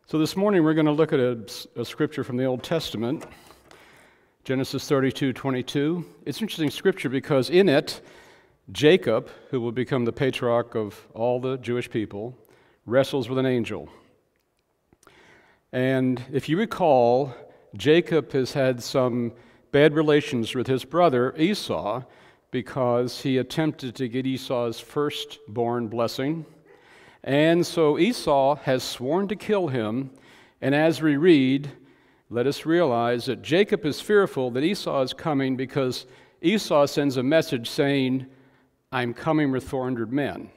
So this morning we're going to look at a scripture from the Old Testament, Genesis 32:22. It's interesting scripture because in it, Jacob, who will become the patriarch of all the Jewish people, wrestles with an angel. And if you recall, Jacob has had some bad relations with his brother Esau because he attempted to get Esau's firstborn blessing. And so Esau has sworn to kill him, and as we read, let us realize that Jacob is fearful that Esau is coming because Esau sends a message saying, "I'm coming with 400 men."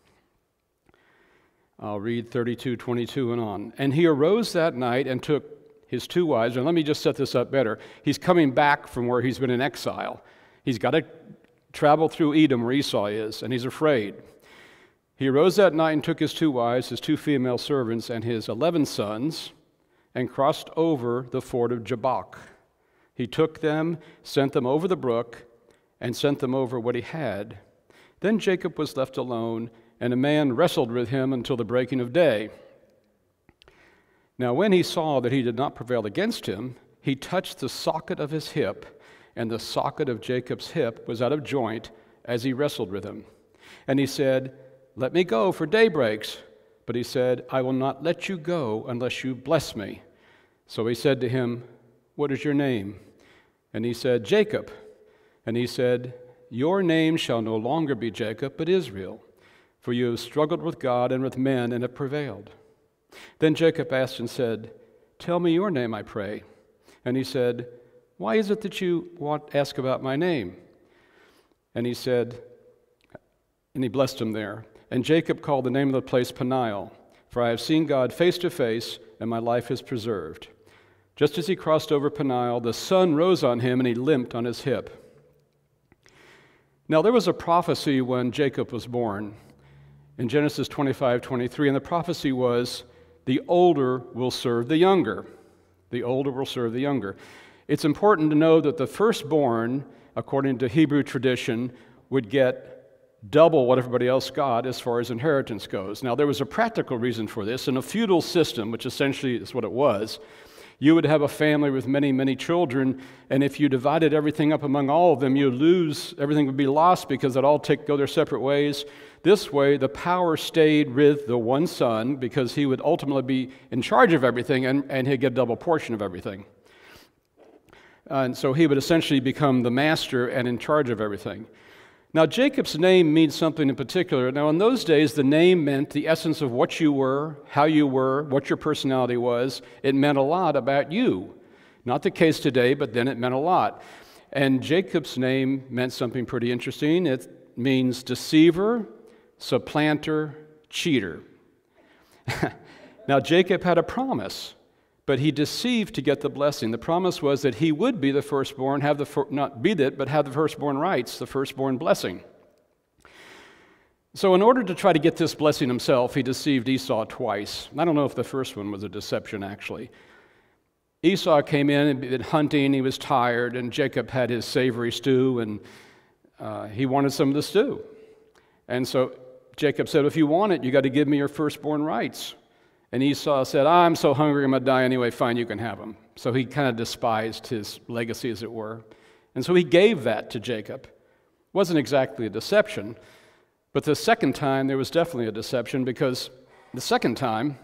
I'll read 32:22 and on. "And he arose that night and took his 2 wives," and let me just set this up better. He's coming back from where he's been in exile. He's got to travel through Edom where Esau is, and he's afraid. "He arose that night and took his 2 wives, his 2 female servants, and his 11 sons, and crossed over the ford of Jabbok. He took them, sent them over the brook, and sent them over what he had. Then Jacob was left alone, and a man wrestled with him until the breaking of day. Now when he saw that he did not prevail against him, he touched the socket of his hip, and the socket of Jacob's hip was out of joint as he wrestled with him. And he said, 'Let me go, for day breaks.' But he said, 'I will not let you go unless you bless me.' So he said to him, 'What is your name?' And he said, 'Jacob.' And he said, 'Your name shall no longer be Jacob, but Israel, for you have struggled with God and with men and have prevailed.' Then Jacob asked and said, 'Tell me your name, I pray.' And he said, 'Why is it that you ask about my name?' And he said, and he blessed him there. And Jacob called the name of the place Peniel, for I have seen God face to face, and my life is preserved. Just as he crossed over Peniel, the sun rose on him, and he limped on his hip." Now there was a prophecy when Jacob was born in Genesis 25:23, and the prophecy was, "The older will serve the younger." The older will serve the younger. It's important to know that the firstborn, according to Hebrew tradition, would get double what everybody else got as far as inheritance goes. Now, there was a practical reason for this. In a feudal system, which essentially is what it was, you would have a family with many, many children, and if you divided everything up among all of them, you'd lose, everything would be lost because they'd all go their separate ways. This way, the power stayed with the one son because he would ultimately be in charge of everything, and he'd get a double portion of everything. And so he would essentially become the master and in charge of everything. Now, Jacob's name means something in particular. Now, in those days, the name meant the essence of what you were, how you were, what your personality was. It meant a lot about you. Not the case today, but then it meant a lot. And Jacob's name meant something pretty interesting. It means deceiver, supplanter, cheater. Now, Jacob had a promise, but he deceived to get the blessing. The promise was that he would be the firstborn, have the firstborn rights, the firstborn blessing. So in order to try to get this blessing himself, he deceived Esau twice. I don't know if the first one was a deception, actually. Esau came in and been hunting, he was tired, and Jacob had his savory stew, and he wanted some of the stew. And so Jacob said, "If you want it, you got to give me your firstborn rights." And Esau said, "I'm so hungry, I'm going to die anyway, fine, you can have them." So he kind of despised his legacy, as it were. And so he gave that to Jacob. It wasn't exactly a deception, but the second time there was definitely a deception, because the second time,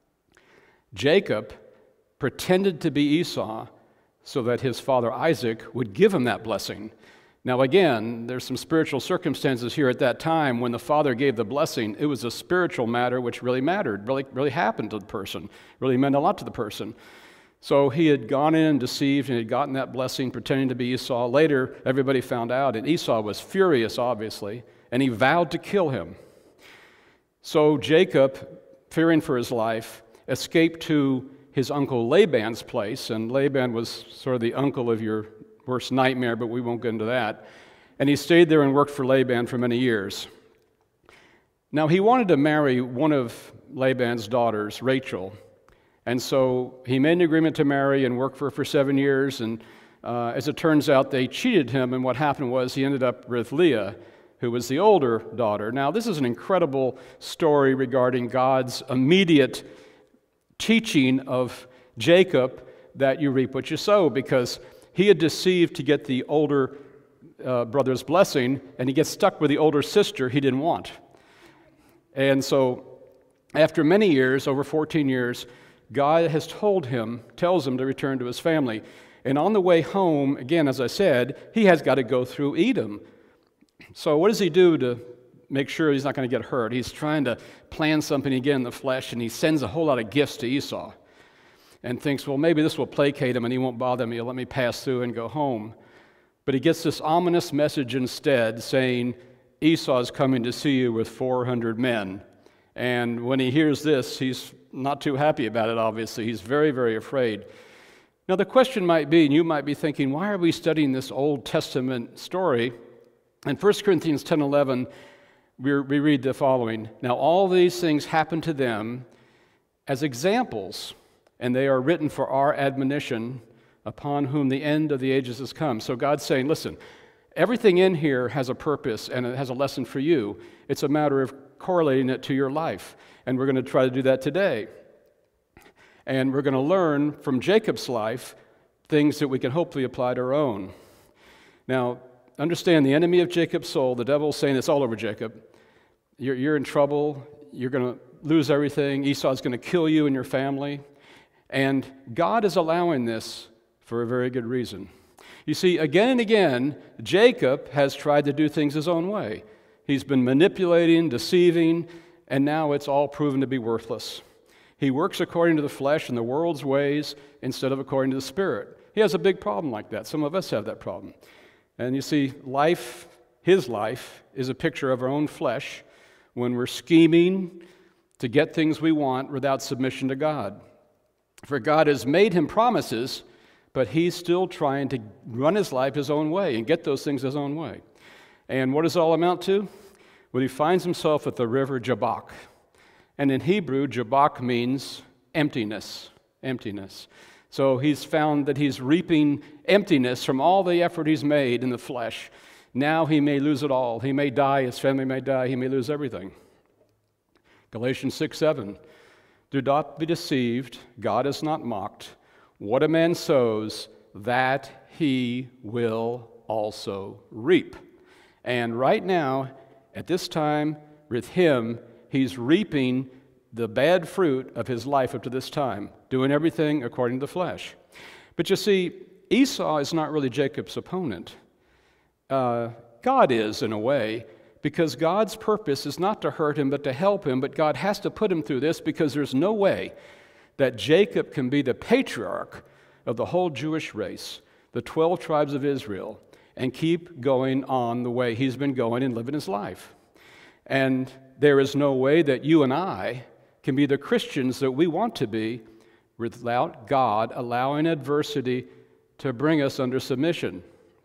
Jacob pretended to be Esau so that his father Isaac would give him that blessing. Now again, there's some spiritual circumstances here at that time. When the father gave the blessing, it was a spiritual matter which really mattered, really happened to the person, really meant a lot to the person. So he had gone in and deceived, and he had gotten that blessing pretending to be Esau. Later, everybody found out, and Esau was furious, obviously, and he vowed to kill him. So Jacob, fearing for his life, escaped to his uncle Laban's place, and Laban was sort of the uncle of your worst nightmare, but we won't get into that. And he stayed there and worked for Laban for many years. Now, he wanted to marry one of Laban's daughters, Rachel. And so he made an agreement to marry and work for her for 7 years. And as it turns out, they cheated him. And what happened was he ended up with Leah, who was the older daughter. Now, this is an incredible story regarding God's immediate teaching of Jacob that you reap what you sow, because he had deceived to get the older brother's blessing, and he gets stuck with the older sister he didn't want. And so after many years, over 14 years, God tells him to return to his family. And on the way home, again, as I said, he has got to go through Edom. So what does he do to make sure he's not going to get hurt? He's trying to plan something again in the flesh, and he sends a whole lot of gifts to Esau and thinks, well, maybe this will placate him and he won't bother me. He'll let me pass through and go home. But he gets this ominous message instead saying, Esau is coming to see you with 400 men. And when he hears this, he's not too happy about it, obviously. He's very, very afraid. Now, the question might be, and you might be thinking, why are we studying this Old Testament story? In 1 Corinthians 10:11, we read the following. Now, all these things happened to them as examples, and they are written for our admonition, upon whom the end of the ages has come. So God's saying, listen, everything in here has a purpose and it has a lesson for you. It's a matter of correlating it to your life. And we're going to try to do that today. And we're going to learn from Jacob's life things that we can hopefully apply to our own. Now, understand the enemy of Jacob's soul, the devil's saying it's all over Jacob. You're in trouble. You're going to lose everything. Esau's going to kill you and your family. And God is allowing this for a very good reason. You see, again and again, Jacob has tried to do things his own way. He's been manipulating, deceiving, and now it's all proven to be worthless. He works according to the flesh and the world's ways instead of according to the Spirit. He has a big problem like that. Some of us have that problem. And you see, his life, is a picture of our own flesh when we're scheming to get things we want without submission to God. For God has made him promises, but he's still trying to run his life his own way and get those things his own way. And what does it all amount to? Well, he finds himself at the river Jabbok. And in Hebrew, Jabbok means emptiness. Emptiness. So he's found that he's reaping emptiness from all the effort he's made in the flesh. Now he may lose it all. He may die, his family may die, he may lose everything. Galatians 6:7. Do not be deceived, God is not mocked. What a man sows, that he will also reap. And right now, at this time, with him, he's reaping the bad fruit of his life up to this time, doing everything according to the flesh. But you see, Esau is not really Jacob's opponent. God is, in a way, because God's purpose is not to hurt him, but to help him. But God has to put him through this because there's no way that Jacob can be the patriarch of the whole Jewish race, the 12 tribes of Israel, and keep going on the way he's been going and living his life. And there is no way that you and I can be the Christians that we want to be without God allowing adversity to bring us under submission.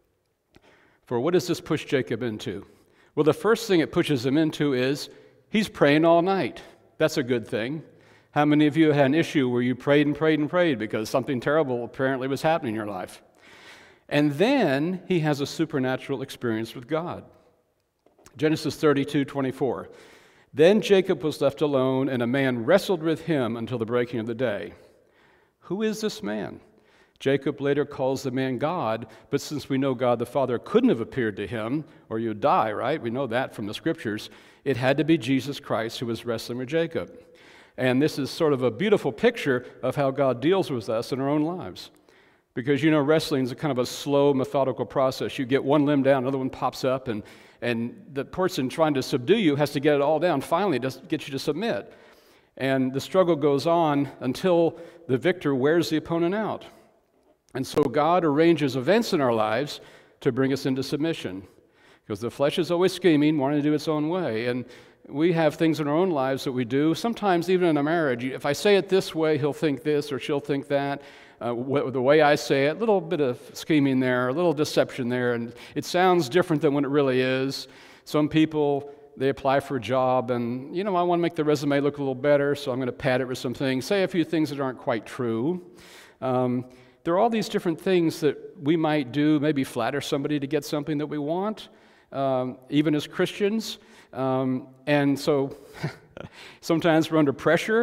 For what does this push Jacob into? Well, the first thing it pushes him into is he's praying all night. That's a good thing. How many of you had an issue where you prayed and prayed and prayed because something terrible apparently was happening in your life? And then he has a supernatural experience with God. Genesis 32:24. Then Jacob was left alone, and a man wrestled with him until the breaking of the day. Who is this man? Jacob later calls the man God, but since we know God the Father couldn't have appeared to him, or you'd die, right? We know that from the Scriptures. It had to be Jesus Christ who was wrestling with Jacob. And this is sort of a beautiful picture of how God deals with us in our own lives. Because, you know, wrestling is a kind of a slow, methodical process. You get one limb down, another one pops up, and the person trying to subdue you has to get it all down finally to get you to submit. And the struggle goes on until the victor wears the opponent out. And so God arranges events in our lives to bring us into submission. Because the flesh is always scheming, wanting to do its own way. And we have things in our own lives that we do, sometimes even in a marriage. If I say it this way, he'll think this or she'll think that. The way I say it, a little bit of scheming there, a little deception there, and it sounds different than what it really is. Some people, they apply for a job, and, I want to make the resume look a little better, so I'm going to pad it with some things, say a few things that aren't quite true. There are all these different things that we might do, maybe flatter somebody to get something that we want, even as Christians. And so sometimes we're under pressure,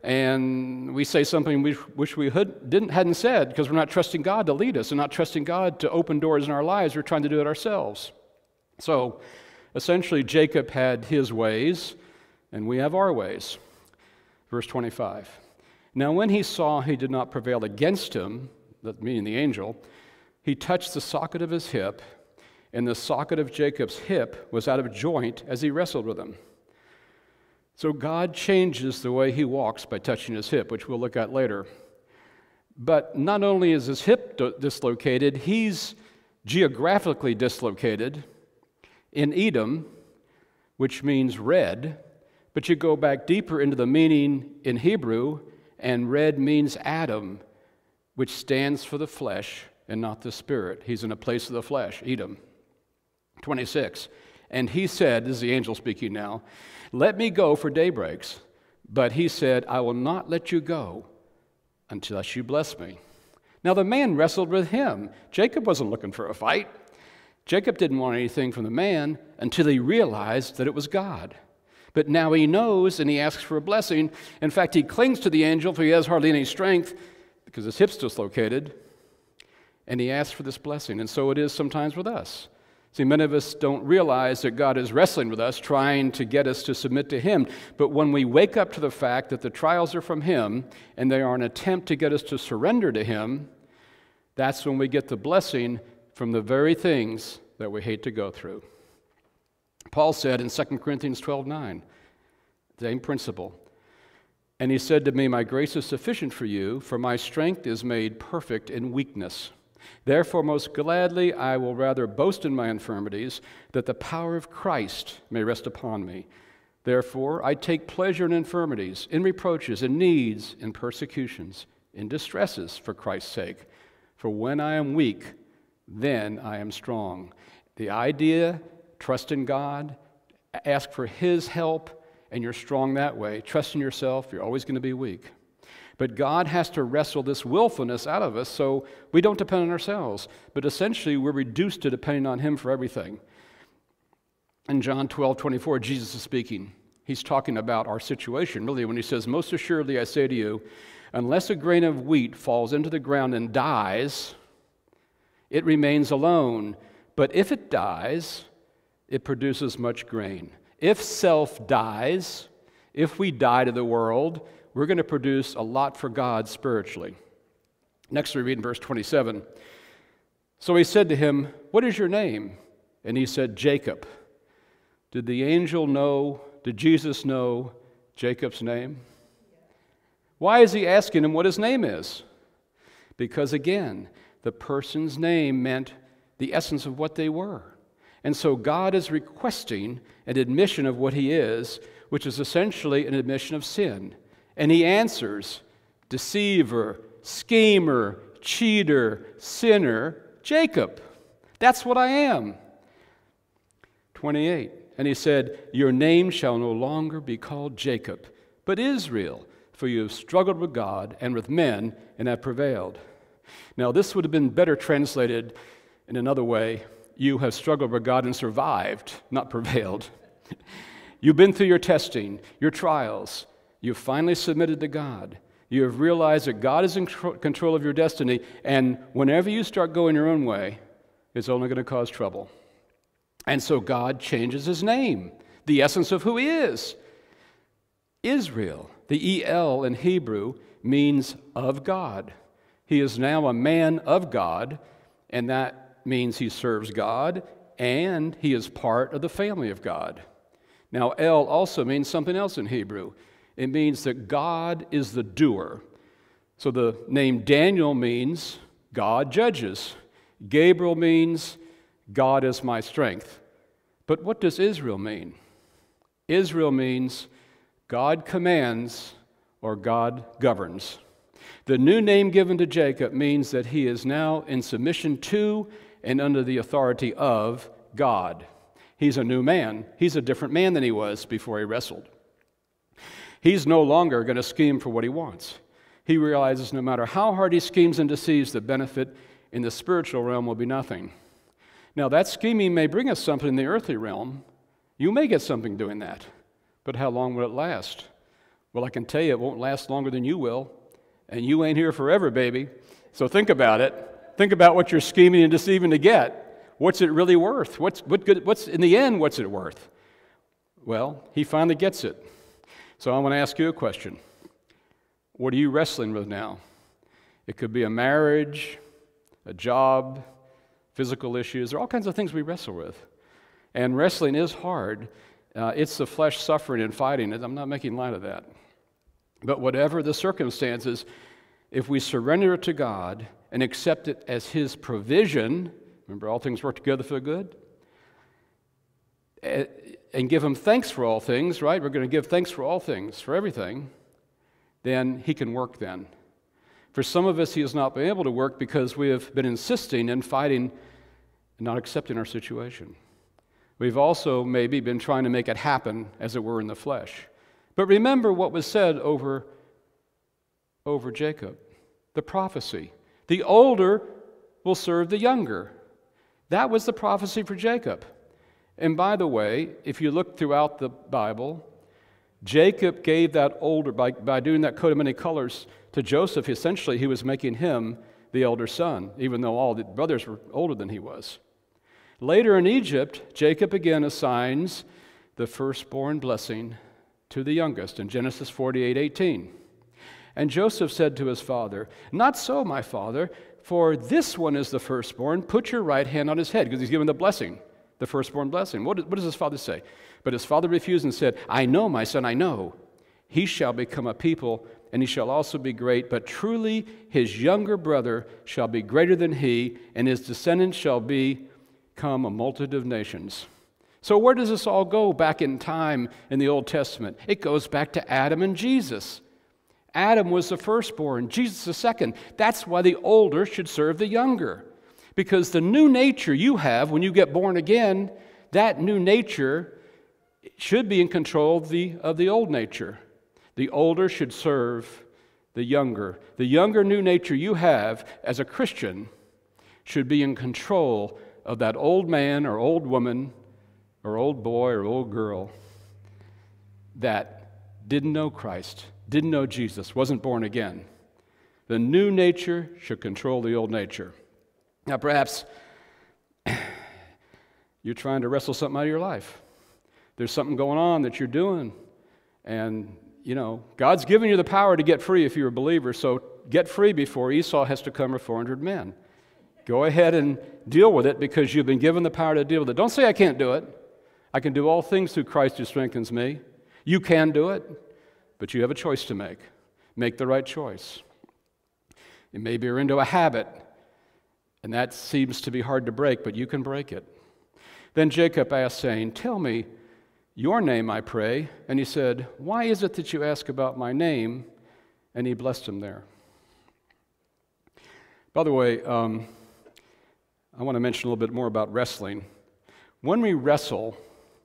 and we say something we wish we hadn't said because we're not trusting God to lead us and not trusting God to open doors in our lives. We're trying to do it ourselves. So essentially, Jacob had his ways, and we have our ways. Verse 25. Now when he saw he did not prevail against him, that meaning the angel, he touched the socket of his hip, and the socket of Jacob's hip was out of joint as he wrestled with him. So God changes the way he walks by touching his hip, which we'll look at later. But not only is his hip dislocated, he's geographically dislocated in Edom, which means red, but you go back deeper into the meaning in Hebrew, and red means Adam, which stands for the flesh and not the spirit. He's in a place of the flesh, Edom. 26. And he said, this is the angel speaking now, let me go for daybreaks. But he said, I will not let you go unless you bless me. Now the man wrestled with him. Jacob wasn't looking for a fight. Jacob didn't want anything from the man until he realized that it was God. But now he knows and he asks for a blessing. In fact, he clings to the angel for he has hardly any strength because his hip's dislocated. And he asks for this blessing. And so it is sometimes with us. See, many of us don't realize that God is wrestling with us, trying to get us to submit to Him. But when we wake up to the fact that the trials are from Him and they are an attempt to get us to surrender to Him, that's when we get the blessing from the very things that we hate to go through. Paul said in 2 Corinthians 12:9, same principle. And he said to me, my grace is sufficient for you, for my strength is made perfect in weakness. Therefore, most gladly, I will rather boast in my infirmities, that the power of Christ may rest upon me. Therefore, I take pleasure in infirmities, in reproaches, in needs, in persecutions, in distresses for Christ's sake. For when I am weak, then I am strong. The idea, trust in God, ask for His help, and you're strong that way. Trust in yourself, you're always going to be weak. But God has to wrestle this willfulness out of us so we don't depend on ourselves. But essentially, we're reduced to depending on Him for everything. In John 12:24, Jesus is speaking. He's talking about our situation, really, when He says, most assuredly I say to you, unless a grain of wheat falls into the ground and dies, it remains alone. But if it dies, it produces much grain. If self dies, if we die to the world, we're going to produce a lot for God spiritually. Next we read in verse 27. So he said to him, what is your name? And he said, Jacob. Did the angel know, did Jesus know Jacob's name? Why is he asking him what his name is? Because again, the person's name meant the essence of what they were. And so God is requesting an admission of what He is, which is essentially an admission of sin. And He answers, deceiver, schemer, cheater, sinner, Jacob. That's what I am. 28, and He said, your name shall no longer be called Jacob, but Israel, for you have struggled with God and with men and have prevailed. Now this would have been better translated in another way. You have struggled with God and survived, not prevailed. You've been through your testing, your trials. You've finally submitted to God. You have realized that God is in control of your destiny, and whenever you start going your own way, it's only going to cause trouble. And so God changes His name, the essence of who He is. Israel, the El in Hebrew, means of God. He is now a man of God, and that means he serves God, and he is part of the family of God. Now, El also means something else in Hebrew. It means that God is the doer. So the name Daniel means God judges. Gabriel means God is my strength. But what does Israel mean? Israel means God commands or God governs. The new name given to Jacob means that he is now in submission to and under the authority of God. He's a new man. He's a different man than he was before he wrestled. He's no longer going to scheme for what he wants. He realizes no matter how hard he schemes and deceives, the benefit in the spiritual realm will be nothing. Now, that scheming may bring us something in the earthly realm. You may get something doing that. But how long will it last? Well, I can tell you it won't last longer than you will, and you ain't here forever, baby. So think about it. Think about what you're scheming and deceiving to get. What's it really worth? What's in the end, what's it worth? Well, he finally gets it. So I want to ask you a question. What are you wrestling with now? It could be a marriage, a job, physical issues. There are all kinds of things we wrestle with. And wrestling is hard. It's the flesh suffering and fighting. I'm not making light of that. But whatever the circumstances, if we surrender it to God and accept it as His provision, remember all things work together for the good, and give Him thanks for all things, right? We're going to give thanks for all things, for everything, then He can work then. For some of us, He has not been able to work because we have been insisting and fighting and not accepting our situation. We've also maybe been trying to make it happen, as it were, in the flesh. But remember what was said over Jacob, the prophecy. The older will serve the younger. That was the prophecy for Jacob. And by the way, if you look throughout the Bible, Jacob gave that older, by doing that coat of many colors to Joseph, essentially he was making him the elder son, even though all the brothers were older than he was. Later in Egypt, Jacob again assigns the firstborn blessing to the youngest in Genesis 48:18. And Joseph said to his father, "Not so, my father, for this one is the firstborn. Put your right hand on his head," because he's given the blessing, the firstborn blessing. What does his father say? But his father refused and said, "I know, my son, I know. He shall become a people, and he shall also be great. But truly his younger brother shall be greater than he, and his descendants shall become a multitude of nations." So where does this all go back in time in the Old Testament? It goes back to Adam and Jesus. Adam was the firstborn, Jesus the second. That's why the older should serve the younger. Because the new nature you have when you get born again, that new nature should be in control of the old nature. The older should serve the younger. The younger new nature you have as a Christian should be in control of that old man or old woman or old boy or old girl that didn't know Christ, didn't know Jesus, wasn't born again. The new nature should control the old nature. Now, perhaps you're trying to wrestle something out of your life. There's something going on that you're doing, and God's given you the power to get free if you're a believer, so get free before Esau has to come with 400 men. Go ahead and deal with it because you've been given the power to deal with it. Don't say, "I can't do it. I can do all things through Christ who strengthens me." You can do it, but you have a choice to make. Make the right choice. Maybe you're into a habit, and that seems to be hard to break, but you can break it. Then Jacob asked, saying, "Tell me your name, I pray." And he said, "Why is it that you ask about my name?" And he blessed him there. By the way, I want to mention a little bit more about wrestling. When we wrestle,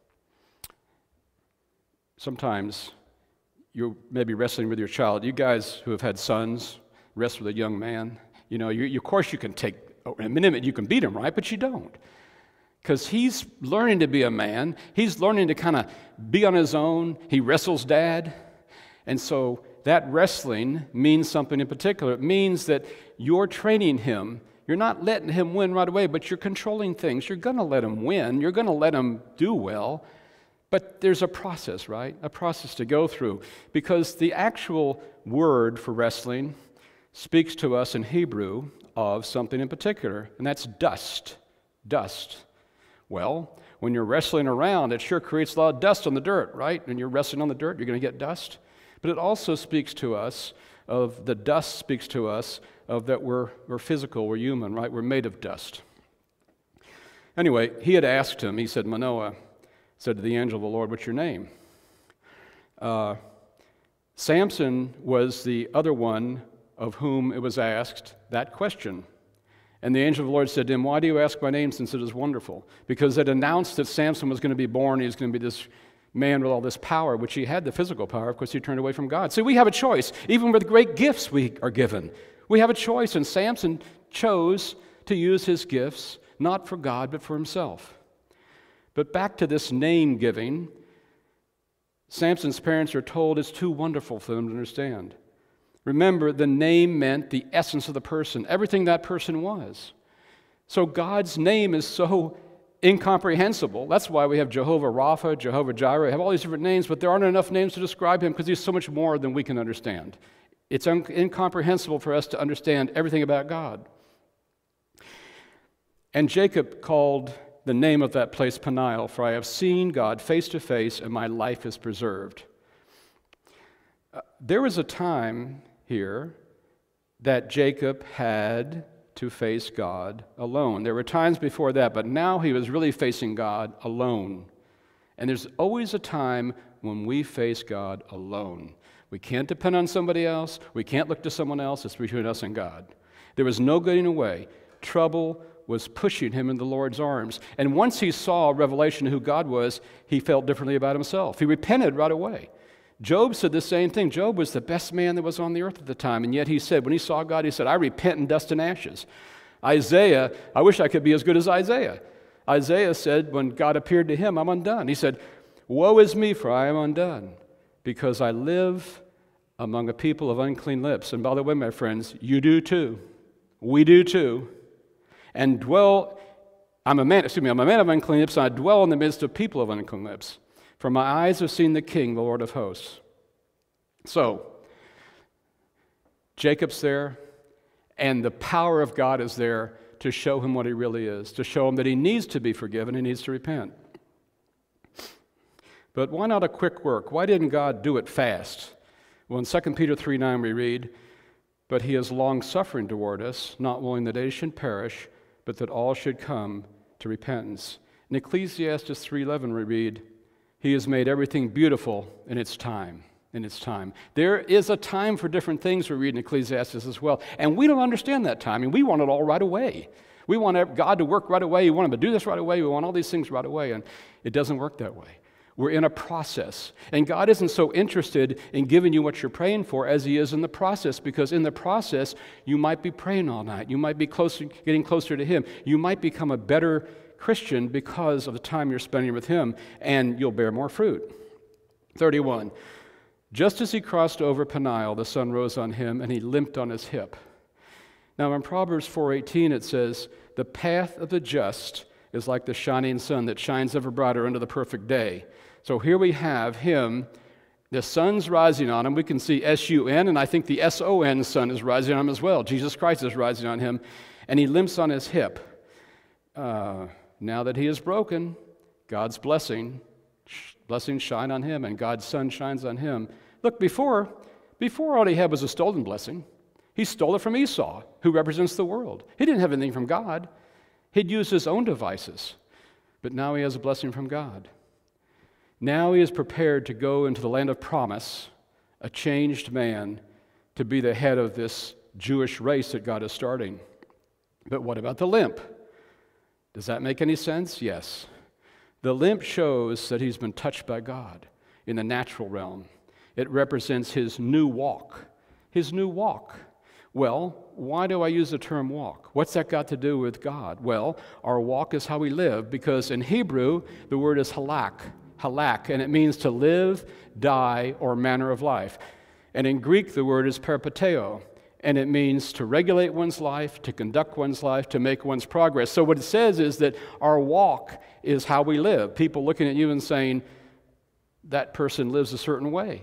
sometimes you're maybe wrestling with your child. You guys who have had sons wrestle with a young man. Of course you can take, in a minute you can beat him, right? But you don't. Because he's learning to be a man. He's learning to kind of be on his own. He wrestles dad. And so that wrestling means something in particular. It means that you're training him. You're not letting him win right away, but you're controlling things. You're going to let him win. You're going to let him do well. But there's a process, right? A process to go through. Because the actual word for wrestling speaks to us in Hebrew of something in particular, and that's dust. Dust. Well, when you're wrestling around, it sure creates a lot of dust on the dirt, right? When you're wrestling on the dirt, you're going to get dust. But it also speaks to us of, the dust speaks to us of that we're physical, we're human, right? We're made of dust. Anyway, he had asked him, he said, Manoah said to the angel of the Lord, "What's your name?" Samson was the other one of whom it was asked that question. And the angel of the Lord said to him, "Why do you ask my name, since it is wonderful?" Because it announced that Samson was going to be born. He was going to be this man with all this power, which he had the physical power. Of course, he turned away from God. So we have a choice. Even with great gifts we are given, we have a choice. And Samson chose to use his gifts, not for God, but for himself. But back to this name giving, Samson's parents are told it's too wonderful for them to understand. Remember, the name meant the essence of the person, everything that person was. So God's name is so incomprehensible. That's why we have Jehovah Rapha, Jehovah Jireh. We have all these different names, but there aren't enough names to describe him because he's so much more than we can understand. It's incomprehensible for us to understand everything about God. And Jacob called the name of that place Peniel, for I have seen God face to face, and my life is preserved. There was a time here that Jacob had to face God alone. There were times before that, but now he was really facing God alone. And there's always a time when we face God alone. We can't depend on somebody else. We can't look to someone else. It's between us and God. There was no getting away. Trouble was pushing him in the Lord's arms. And once he saw a revelation of who God was, he felt differently about himself. He repented right away. Job said the same thing. Job was the best man that was on the earth at the time, and yet he said, when he saw God, he said, I repent in dust and ashes. Isaiah, I wish I could be as good as Isaiah. Isaiah said, when God appeared to him, I'm undone. He said, woe is me, for I am undone, because I live among a people of unclean lips. And by the way, my friends, you do too. We do too. And I'm a man of unclean lips, and I dwell in the midst of people of unclean lips. For my eyes have seen the King, the Lord of hosts. So, Jacob's there, and the power of God is there to show him what he really is, to show him that he needs to be forgiven, he needs to repent. But why not a quick work? Why didn't God do it fast? Well, in 2 Peter 3:9 we read, but he is long-suffering toward us, not willing that any should perish, but that all should come to repentance. In Ecclesiastes 3:11 we read, he has made everything beautiful in its time. In its time. There is a time for different things, we read in Ecclesiastes as well. And we don't understand that time. We want it all right away. We want God to work right away. We want him to do this right away. We want all these things right away. And it doesn't work that way. We're in a process. And God isn't so interested in giving you what you're praying for as he is in the process, because in the process, you might be praying all night. You might be getting closer to him. You might become a better Christian because of the time you're spending with him, and you'll bear more fruit. 31. Just as he crossed over Peniel, the sun rose on him, and he limped on his hip. Now in Proverbs 4:18 it says, the path of the just is like the shining sun that shines ever brighter into the perfect day. So here we have him, the sun's rising on him. We can see S-U-N, and I think the S-O-N sun is rising on him as well. Jesus Christ is rising on him, and he limps on his hip. Now that he is broken, God's blessings shine on him, and God's sun shines on him. Look, before all he had was a stolen blessing. He stole it from Esau, who represents the world. He didn't have anything from God. He'd used his own devices. But now he has a blessing from God. Now he is prepared to go into the land of promise, a changed man, to be the head of this Jewish race that God is starting. But what about the limp? Does that make any sense? Yes. The limp shows that he's been touched by God in the natural realm. It represents his new walk. His new walk. Well, why do I use the term walk? What's that got to do with God? Well, our walk is how we live, because in Hebrew, the word is halak, and it means to live, die, or manner of life. And in Greek, the word is peripateo, and it means to regulate one's life, to conduct one's life, to make one's progress. So what it says is that our walk is how we live. People looking at you and saying, that person lives a certain way.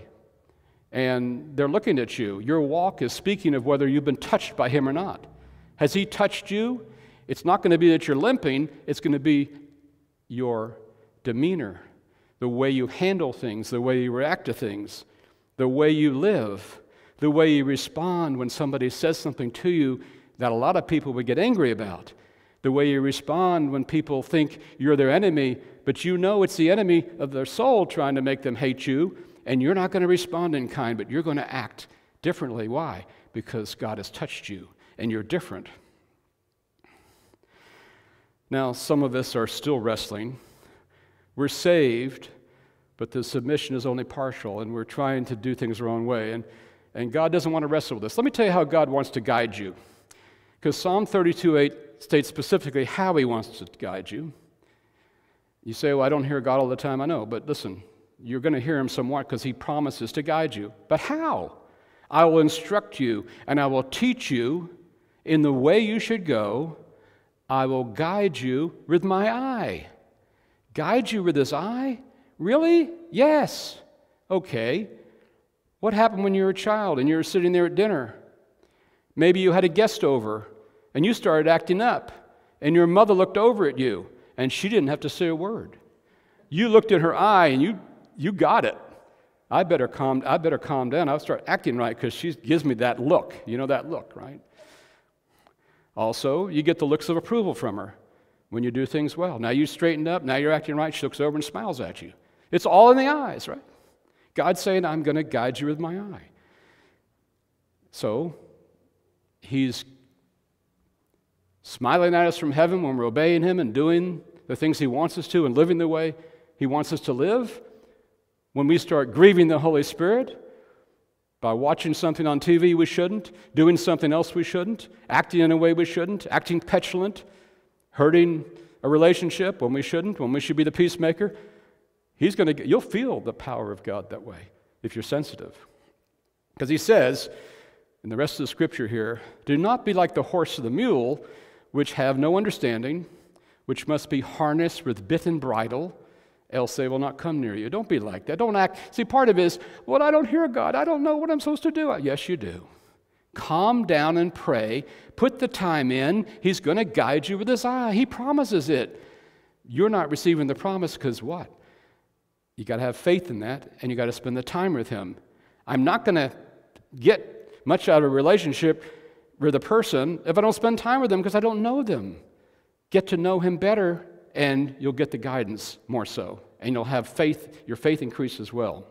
And they're looking at you. Your walk is speaking of whether you've been touched by him or not. Has he touched you? It's not going to be that you're limping. It's going to be your demeanor, the way you handle things, the way you react to things, the way you live, the way you respond when somebody says something to you that a lot of people would get angry about, the way you respond when people think you're their enemy, but you know it's the enemy of their soul trying to make them hate you, and you're not going to respond in kind, but you're going to act differently. Why? Because God has touched you, and you're different. Now, some of us are still wrestling. We're saved, but the submission is only partial, and we're trying to do things our own way, and God doesn't want to wrestle with us. Let me tell you how God wants to guide you, because Psalm 32:8 states specifically how he wants to guide you. You say, well, I don't hear God all the time. I know, but listen, You're going to hear him somewhat because he promises to guide you. But how? I will instruct you, and I will teach you in the way you should go. I will guide you with my eye. Guide you with his eye? Really? Yes. Okay. What happened when you were a child and you were sitting there at dinner? Maybe you had a guest over and you started acting up, and your mother looked over at you and she didn't have to say a word. You looked at her eye and you got it. I better calm down. I'll start acting right because she gives me that look. You know that look, right? Also, you get the looks of approval from her when you do things well. Now you straightened up, now you're acting right, she looks over and smiles at you. It's all in the eyes, right? God's saying, I'm going to guide you with my eye. So, he's smiling at us from heaven when we're obeying him and doing the things he wants us to and living the way he wants us to live. When we start grieving the Holy Spirit by watching something on TV we shouldn't, doing something else we shouldn't, acting in a way we shouldn't, acting petulant, hurting a relationship when we shouldn't, when we should be the peacemaker, you'll feel the power of God that way if you're sensitive. Because he says, in the rest of the scripture here, do not be like the horse or the mule, which have no understanding, which must be harnessed with bit and bridle, else they will not come near you. Don't be like that. Don't act. See, part of it is, well, I don't hear God. I don't know what I'm supposed to do. Yes, you do. Calm down and pray. Put the time in. He's going to guide you with his eye. He promises it. You're not receiving the promise because what? You got to have faith in that, and you got to spend the time with him. I'm not going to get much out of a relationship with a person if I don't spend time with them because I don't know them. Get to know him better, and you'll get the guidance more so, and you'll have faith. Your faith increases as well.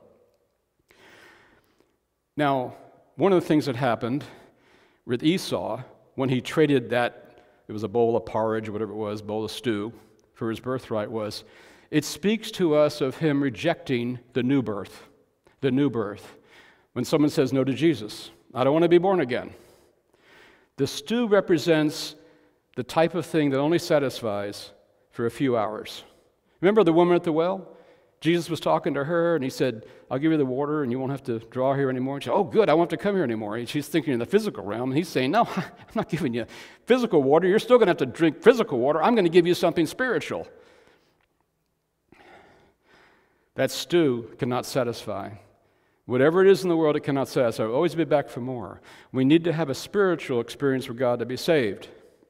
Now, one of the things that happened with Esau when he traded that, it was a bowl of porridge, whatever it was, bowl of stew, for his birthright was, it speaks to us of him rejecting the new birth. The new birth. When someone says no to Jesus, I don't want to be born again. The stew represents the type of thing that only satisfies for a few hours. Remember the woman at the well? Jesus was talking to her, and he said, I'll give you the water, and you won't have to draw here anymore. And she said, oh, good, I won't have to come here anymore. And she's thinking in the physical realm, and he's saying, no, I'm not giving you physical water. You're still going to have to drink physical water. I'm going to give you something spiritual. That stew cannot satisfy. Whatever it is in the world, it cannot satisfy. I'll always be back for more. We need to have a spiritual experience with God to be saved.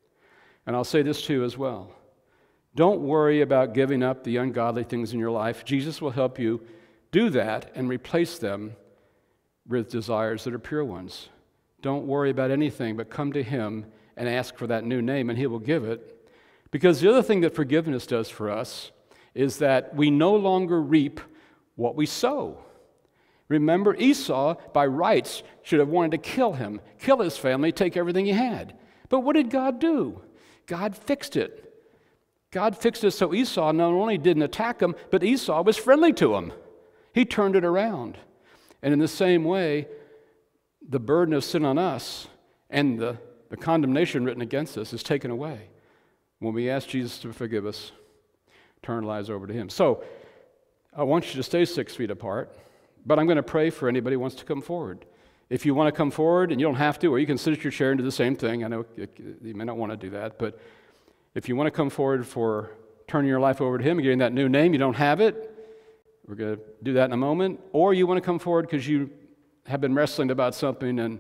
And I'll say this to you as well. Don't worry about giving up the ungodly things in your life. Jesus will help you do that and replace them with desires that are pure ones. Don't worry about anything, but come to him and ask for that new name, and he will give it. Because the other thing that forgiveness does for us is that we no longer reap what we sow. Remember, Esau, by rights, should have wanted to kill him, kill his family, take everything he had. But what did God do? God fixed it. God fixed it so Esau not only didn't attack him, but Esau was friendly to him. He turned it around. And in the same way, the burden of sin on us and the condemnation written against us is taken away when we ask Jesus to forgive us, turn our lives over to him. So I want you to stay 6 feet apart, but I'm going to pray for anybody who wants to come forward. If you want to come forward, and you don't have to, or you can sit at your chair and do the same thing. I know you may not want to do that, but if you want to come forward for turning your life over to him and getting that new name, you don't have it, we're going to do that in a moment. Or you want to come forward because you have been wrestling about something and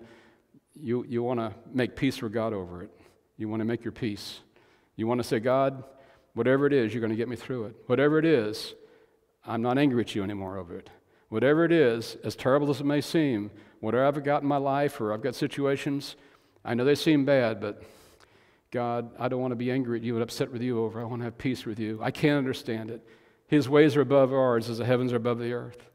you want to make peace with God over it. You want to make your peace. You want to say, God, whatever it is, you're going to get me through it. Whatever it is, I'm not angry at you anymore over it. Whatever it is, as terrible as it may seem, whatever I've got in my life or I've got situations, I know they seem bad, but God, I don't want to be angry at you and upset with you over. I want to have peace with you. I can't understand it. His ways are above ours as the heavens are above the earth.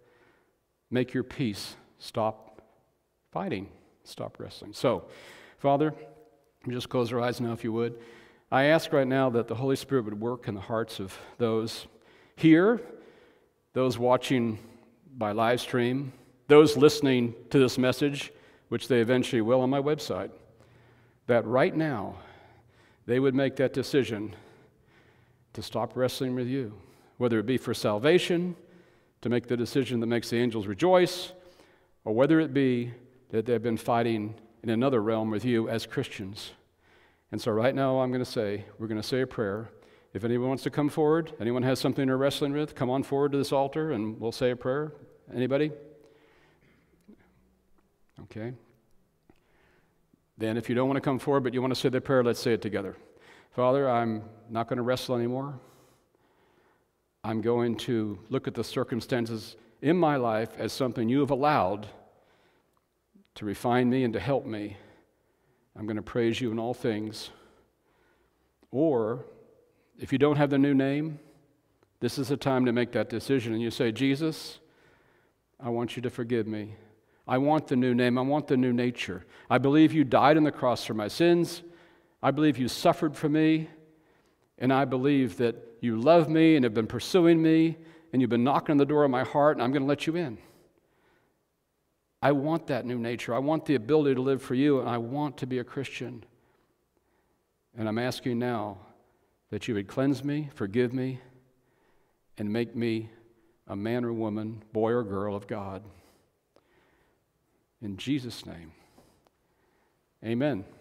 Make your peace. Stop fighting. Stop wrestling. So, Father, just close our eyes now if you would. I ask right now that the Holy Spirit would work in the hearts of those here, those watching by live stream, those listening to this message, which they eventually will on my website, that right now they would make that decision to stop wrestling with you, whether it be for salvation, to make the decision that makes the angels rejoice, or whether it be that they've been fighting in another realm with you as Christians. And so right now we're going to say a prayer. If anyone wants to come forward, anyone has something they're wrestling with, come on forward to this altar and we'll say a prayer. Anybody? Okay. Then if you don't want to come forward but you want to say the prayer, let's say it together. Father, I'm not going to wrestle anymore. I'm going to look at the circumstances in my life as something you have allowed to refine me and to help me. I'm going to praise you in all things. Or, if you don't have the new name, this is the time to make that decision. And you say, Jesus, I want you to forgive me. I want the new name. I want the new nature. I believe you died on the cross for my sins. I believe you suffered for me. And I believe that you love me and have been pursuing me, and you've been knocking on the door of my heart, and I'm going to let you in. I want that new nature. I want the ability to live for you, and I want to be a Christian. And I'm asking now that you would cleanse me, forgive me, and make me a man or woman, boy or girl of God. In Jesus' name, amen.